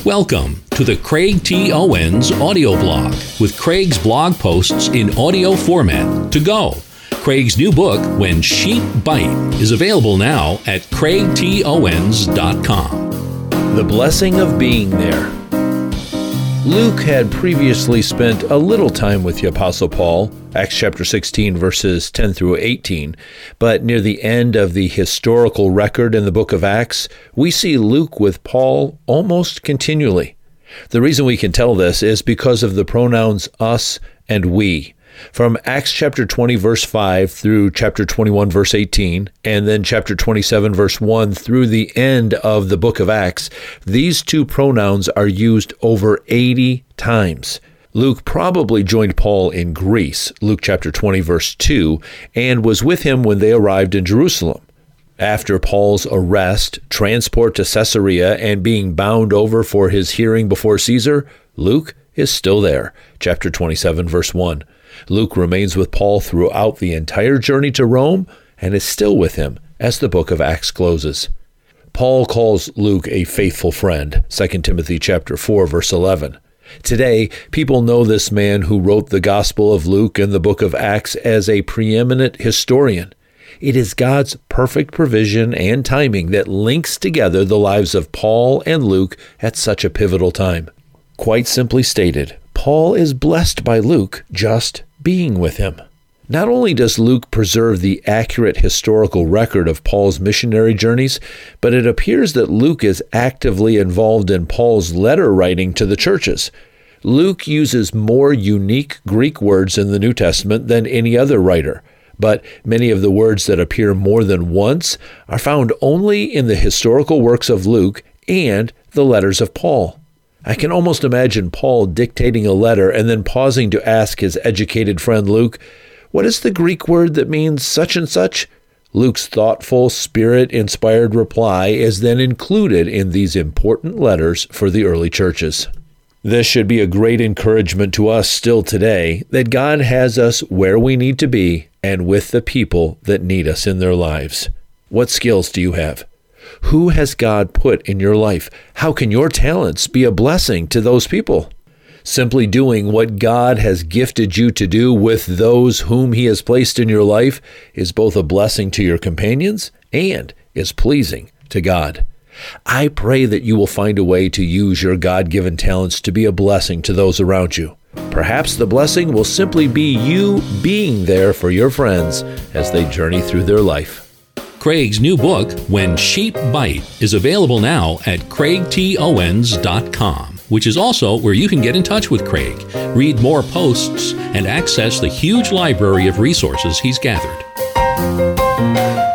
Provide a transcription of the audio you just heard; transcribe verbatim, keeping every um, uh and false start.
Welcome to the Craig T. Owens audio blog with Craig's blog posts in audio format to go. Craig's new book, When Sheep Bite, is available now at craig t owens dot com. The blessing of being there. Luke had previously spent a little time with the Apostle Paul, Acts chapter sixteen, verses ten through eighteen, but near the end of the historical record in the book of Acts, we see Luke with Paul almost continually. The reason we can tell this is because of the pronouns us and we. From Acts chapter twenty, verse five through chapter twenty-one, verse eighteen, and then chapter twenty-seven, verse one through the end of the book of Acts, these two pronouns are used over eighty times. Luke probably joined Paul in Greece, Luke chapter twenty, verse two, and was with him when they arrived in Jerusalem. After Paul's arrest, transport to Caesarea, and being bound over for his hearing before Caesar, Luke is still there, chapter twenty-seven, verse one. Luke remains with Paul throughout the entire journey to Rome and is still with him as the book of Acts closes. Paul calls Luke a faithful friend, Second Timothy chapter four, verse eleven. Today, people know this man who wrote the Gospel of Luke and the book of Acts as a preeminent historian. It is God's perfect provision and timing that links together the lives of Paul and Luke at such a pivotal time. Quite simply stated, Paul is blessed by Luke just being with him. Not only does Luke preserve the accurate historical record of Paul's missionary journeys, but it appears that Luke is actively involved in Paul's letter writing to the churches. Luke uses more unique Greek words in the New Testament than any other writer, but many of the words that appear more than once are found only in the historical works of Luke and the letters of Paul. I can almost imagine Paul dictating a letter and then pausing to ask his educated friend Luke, "What is the Greek word that means such and such?" Luke's thoughtful, Spirit-inspired reply is then included in these important letters for the early churches. This should be a great encouragement to us still today that God has us where we need to be and with the people that need us in their lives. What skills do you have? Who has God put in your life? How can your talents be a blessing to those people? Simply doing what God has gifted you to do with those whom He has placed in your life is both a blessing to your companions and is pleasing to God. I pray that you will find a way to use your God-given talents to be a blessing to those around you. Perhaps the blessing will simply be you being there for your friends as they journey through their life. Craig's new book, When Sheep Bite, is available now at craig t owens dot com, which is also where you can get in touch with Craig, read more posts, and access the huge library of resources he's gathered.